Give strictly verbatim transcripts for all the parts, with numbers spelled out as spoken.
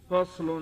فصل.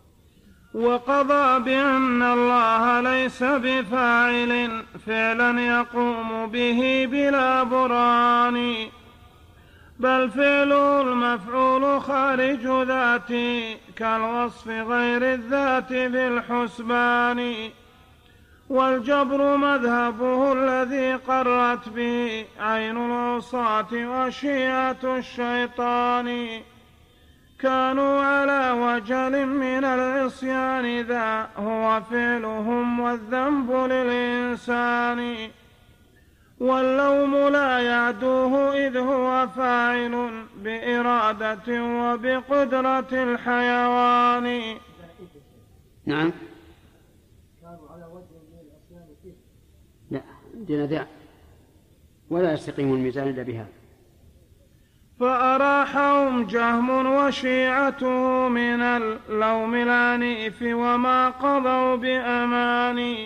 وقضى بأن الله ليس بفاعل فعلا يقوم به بلا برهان، بل فعله المفعول خارج ذاته كالوصف غير الذات في الحسبان. والجبر مذهبه الذي قرت به عين العصاة وشيعة الشيطان، كانوا على وجل من العصيان ذا هو فعلهم والذنب للإنسان. واللوم لا يعدوه إذ هو فاعل بإرادة وبقدرة الحيوان. نعم. لا عندنا ذا ولا يستقيم الميزان إلا بها. فأراحهم جهم وشيعته من اللوم العنيف وما قضوا بأمان،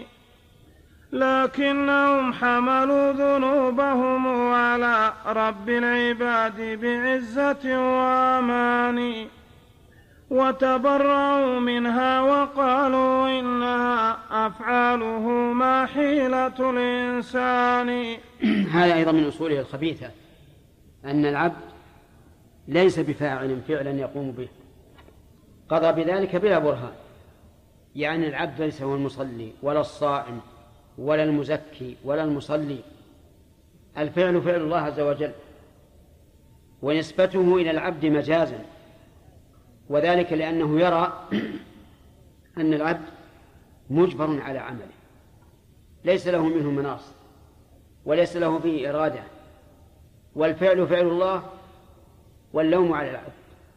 لكنهم حملوا ذنوبهم على رب العباد بعزة وأمان، وتبرأوا منها وقالوا إنها أفعاله ما حيلة الإنسان. هذا أيضا من أصوله الخبيثة، أن العبد ليس بفاعل فعلا يقوم به، قضى بذلك بلا برهان. يعني العبد ليس هو المصلي ولا الصائم ولا المزكي ولا المصلي، الفعل فعل الله عز وجل، ونسبته إلى العبد مجازا، وذلك لأنه يرى أن العبد مجبر على عمله، ليس له منه مناص وليس له فيه إرادة، والفعل فعل الله واللوم على العبد.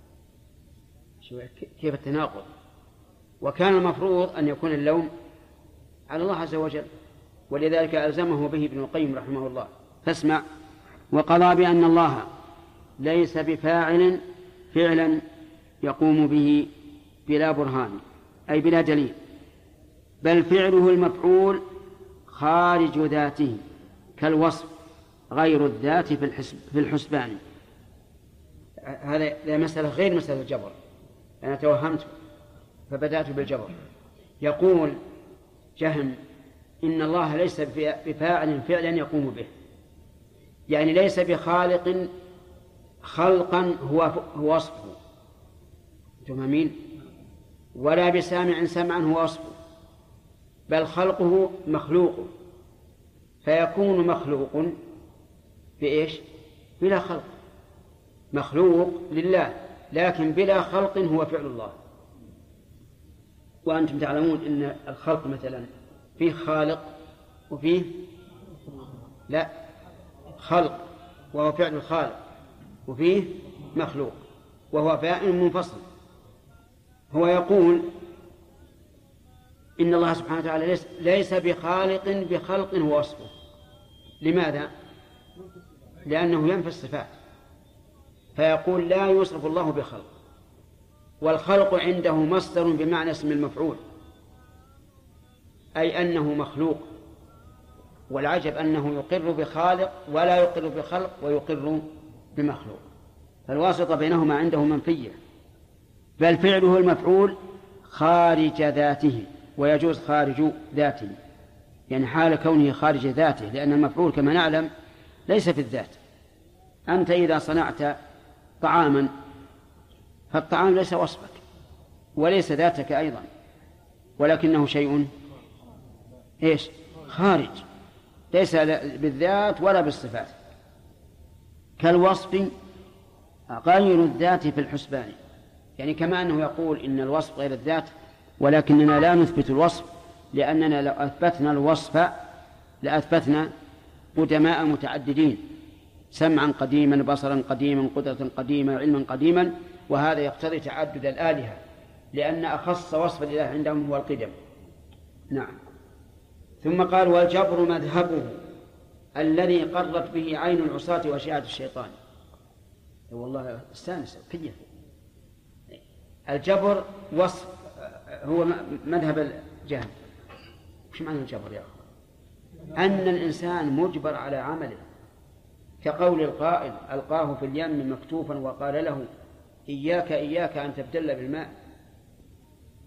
كيف التناقض؟ وكان المفروض أن يكون اللوم على الله عز وجل، ولذلك ألزمه به ابن القيم رحمه الله. فاسمع: وقضى بأن الله ليس بفاعل فعلا يقوم به بلا برهان، أي بلا دليل، بل فعله المفعول خارج ذاته كالوصف غير الذات في الحسبان. هذا مسألة غير مسألة الجبر، أنا توهمت فبدأت بالجبر. يقول جهم إن الله ليس بفاعل فعلا يقوم به، يعني ليس بخالق خلقا هو هو وصفه، تفهمين؟ ولا بسامع سمعا هو وصفه، بل خلقه مخلوق، فيكون مخلوق بإيش؟ بلا خلق. مخلوق لله لكن بلا خلق هو فعل الله. وأنتم تعلمون أن الخلق مثلا فيه خالق وفيه لا خلق وهو فعل الخالق، وفيه مخلوق وهو فاعل منفصل. هو يقول إن الله سبحانه وتعالى ليس بخالق بخلق هو وصفه. لماذا؟ لأنه ينفي الصفات، فيقول لا يوصف الله بخلق، والخلق عنده مصدر بمعنى اسم المفعول، أي أنه مخلوق. والعجب أنه يقر بخالق ولا يقر بخلق ويقر بمخلوق، فالواسطة بينهما عنده منفية. بل فعله المفعول خارج ذاته، ويجوز خارج ذاته، يعني حال كونه خارج ذاته، لأن المفعول كما نعلم ليس في الذات. أنت إذا صنعت طعاما فالطعام ليس وصفك وليس ذاتك أيضا، ولكنه شيء إيش؟ خارج، ليس بالذات ولا بالصفات، كالوصف غير الذات في الحسبان. يعني كما أنه يقول إن الوصف غير الذات، ولكننا لا نثبت الوصف، لأننا لو أثبتنا الوصف لأثبتنا قدماء متعددين، سمعا قديما، بصرا قديما، قدرة قديما، علما قديما، وهذا يقتضي تعدد الآلهة، لأن أخص وصف لله عندهم هو القدم. نعم. ثم قال: والجبر مذهبه الذي قرت به عين العصاة وشيعة الشيطان. والله استانس كيف الجبر وصف هو مذهب الجهم. وش معنى الجبر يا أخي؟ أن الإنسان مجبر على عمله، كقول القائل: ألقاه في اليم مكتوفا وقال له إياك إياك أن تبتل بالماء،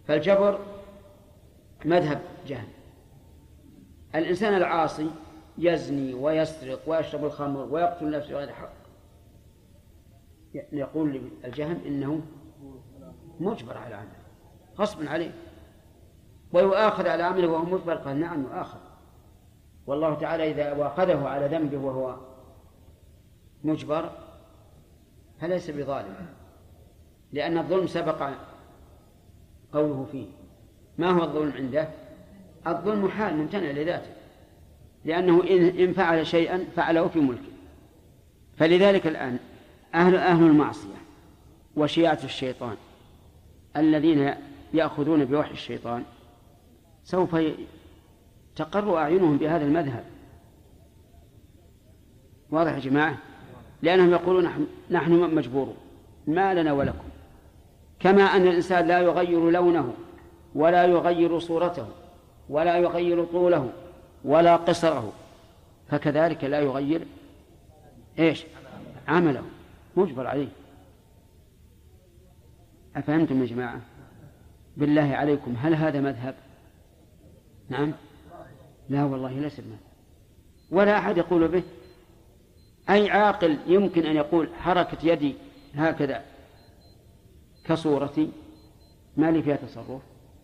فالجبر مذهب جهم. الإنسان العاصي يزني ويسرق ويشرب الخمر ويقتل نفسه بغير حق، يقول الجهم إنه مجبر على عمله غصب عليه ويؤاخذ على عمله وهو مجبر. قال نعم يؤاخذ، والله تعالى إذا واخذه على ذنبه وهو مجبر فليس بظالم، لأن الظلم سبق قوله فيه. ما هو الظلم عنده؟ الظلم حال ممتنع لذاته، لأنه إن فعل شيئا فعله في ملكه. فلذلك الآن أهل أهل المعصية وشيعة الشيطان الذين يأخذون بوحي الشيطان سوف تقر أعينهم بهذا المذهب. واضح يا جماعة؟ لأنهم يقولون نحن مجبورون ما لنا ولكم، كما أن الإنسان لا يغير لونه ولا يغير صورته ولا يغير طوله ولا قصره، فكذلك لا يغير إيش؟ عمله، مجبر عليه. أفهمتم يا جماعة؟ بالله عليكم هل هذا مذهب؟ نعم؟ لا والله ليس مذهب، ولا أحد يقول به. أي عاقل يمكن أن يقول حركة يدي هكذا كصورتي ما لي فيها تصرف؟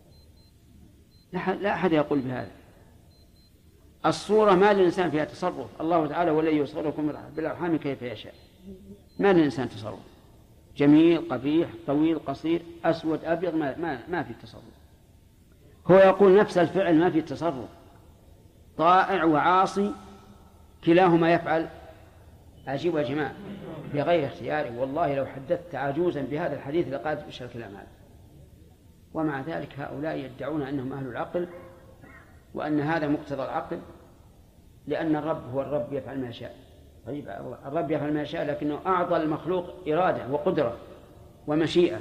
لا أحد يقول بهذا. الصورة ما للإنسان فيها تصرف، الله تعالى والذي يصوركم بالأرحام كيف يشاء، ما للإنسان تصرف. جميل قبيح طويل قصير أسود أبيض ما, ما, ما في تصرف. هو يقول نفس الفعل ما في تصرف، طائع وعاصي كلاهما يفعل. عجيب يا جماعة بغير اختياره. والله لو حدثت عجوزا بهذا الحديث لقالت إيش الكلام هذا. ومع ذلك هؤلاء يدعون أنهم أهل العقل وأن هذا مقتضى العقل، لأن الرب هو الرب يفعل ما يشاء. طيب الرب يفعل ما يشاء، لكنه أعطى المخلوق إرادة وقدرة ومشيئة.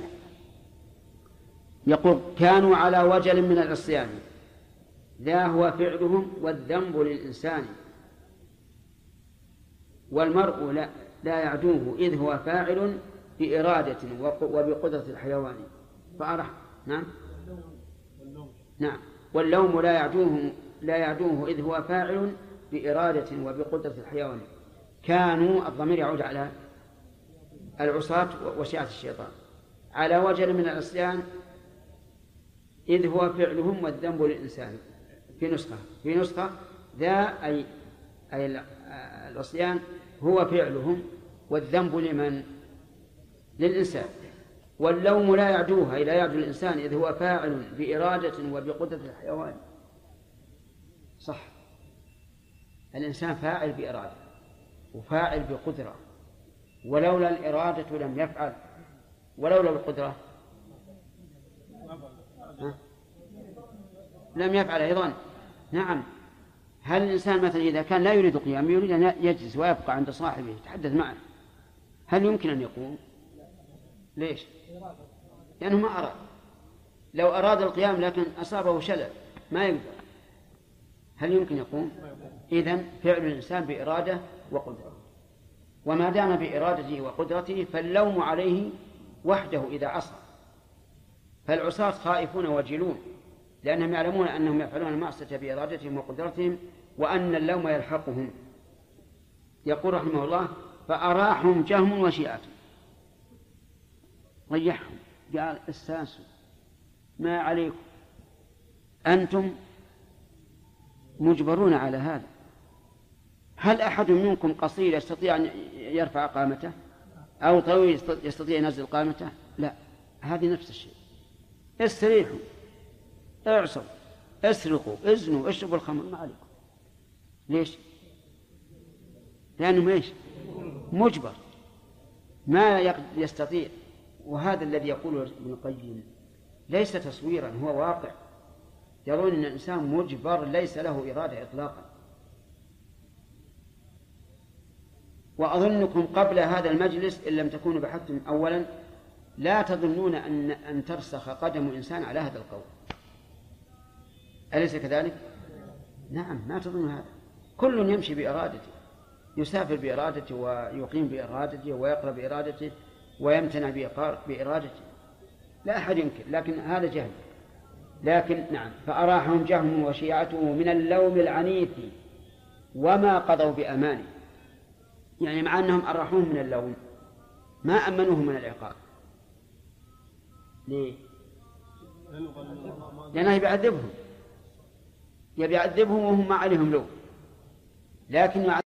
يقول كانوا على وجل من العصيان ذا هو فعلهم والذنب للإنسان، والمرء لا, لا يعدوه إذ هو فاعل بإرادة وبقدرة الحيوان فأرح. نعم نعم واللوم لا يعدوه لا يعدوه إذ هو فاعل بإرادة وبقدرة الحيوان. كانوا الضمير يعود على العصاة وشيعة الشيطان على وجل من العصيان إذ هو فعلهم والذنب للإنسان. في نسخة في نسخة ذا أي أي العصيان هو فعلهم والذنب لمن؟ للإنسان. واللوم لا يعدوها أي لا يعدو الإنسان إذ هو فاعل بإرادة وبقدرة الحيوان. صح، الإنسان فاعل بإرادة وفاعل بقدرة، ولولا الإرادة لم يفعل، ولولا القدرة لم يفعل أيضا. نعم. هل الإنسان مثلا إذا كان لا يريد قيام يريد أن يجلس ويبقى عند صاحبه يتحدث معه، هل يمكن أن يقوم؟ ليش؟ لأنه ما أراد. لو أراد القيام لكن أصابه شلل ما يقدر، هل يمكن يقوم؟ إذن فعل الإنسان بإرادة وقدرة، وما دام بإرادته وقدرته فاللوم عليه وحده إذا عصى. فالعصاة خائفون وجلون لأنهم يعلمون أنهم يفعلون المعصية بإرادتهم وقدرتهم وأن اللوم يلحقهم. يقول رحمه الله فأراحهم جهم وشيعة، ريحهم قال استانسوا ما عليكم، أنتم مجبرون على هذا. هل أحد منكم قصير يستطيع أن يرفع قامته أو طويل يستطيع أن ينزل قامته؟ لا، هذه نفس الشيء. استريحوا، اعصوا، اسرقوا، ازنوا، اشربوا الخمر، ما عليكم. ليش؟ لأنه ايش؟ مجبر ما يستطيع. وهذا الذي يقوله ابن القيم ليس تصويرا، هو واقع. يرون أن الإنسان مجبر ليس له إرادة إطلاقا. وأظنكم قبل هذا المجلس إن لم تكونوا بحثتم أولا لا تظنون أن, أن ترسخ قدم إنسان على هذا القول، أليس كذلك؟ نعم، ما تظن هذا. كل يمشي بإرادته، يسافر بإرادته ويقيم بإرادته ويقرأ بإرادته ويمتنع بإرادته، لا أحد ينكر، لكن هذا جهل. لكن نعم فأراحهم جهم وشيعته من اللوم العنيف وما قضوا بأمانه، يعني مع أنهم أراحوهم من اللوم ما أمنوهم من العقاب. ليه؟ لأنه يبعذبهم يبعذبهم وهم ما عليهم لوم، لكن